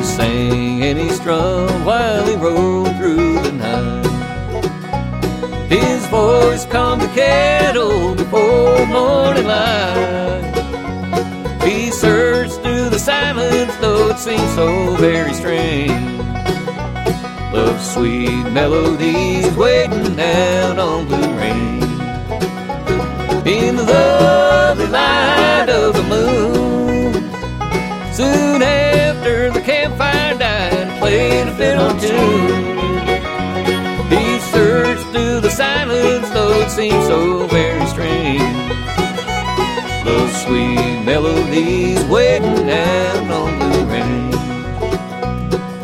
sang and he strummed while he rode through the night. His voice calmed the cattle before morning light. He searched through the silence, though it seemed so very strange. Love's sweet melodies waiting down on Blue Range. In the lovely light of the moon, soon after the campfire died, he played a fiddle tune. He searched through the silence, though it seemed so very strange. Love's sweet melodies waiting